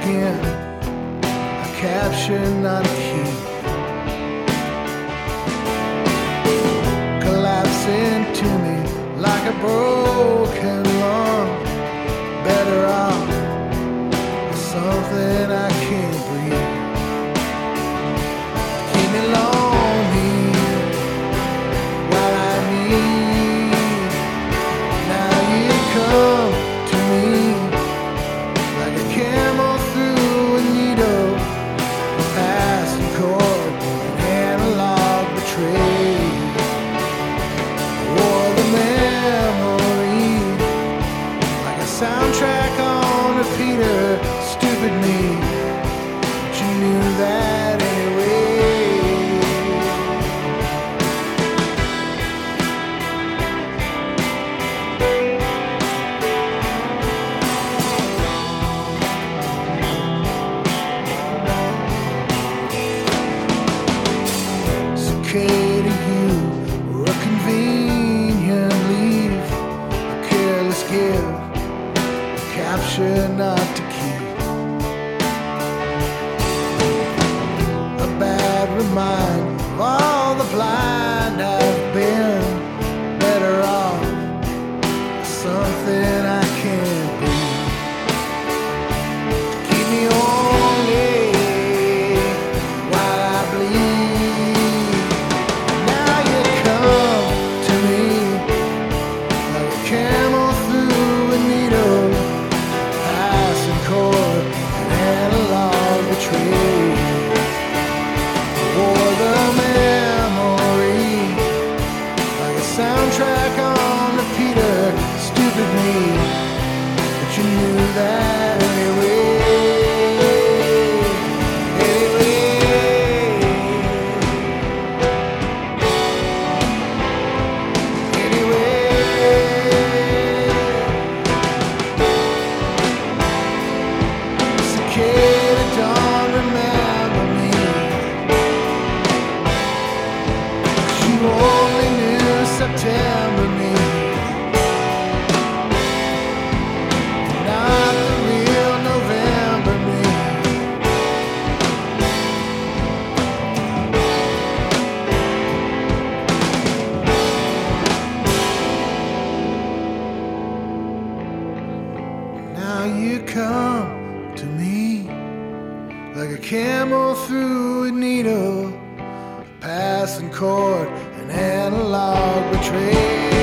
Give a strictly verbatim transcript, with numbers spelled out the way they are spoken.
again, a capture, not a key. Collapsing to me like a broken lung. Better off with something I can't breathe. Keep me lonely while I need. Now you come to me like a camel through a needle, a passing cord, an analog betrayed. Wore the memory like a soundtrack on repeater. Stupid me, but you knew that anyway. Cicada, you were a convenient leave, a careless give, a capture not to keep, a bad reminder of all the blind I've been. Better off something I can't be. Keep me only while I bleed. Now you come to me like a camel through a needle, passing cord, an analog betrayed. Wore the memory like a soundtrack on repeater. Stupid me, but you knew that anyway. Cicada, don't remember me, 'cause you only knew September me, not the real November me. Now you come to me like a camel through a needle, a passing cord, an analog betrayed.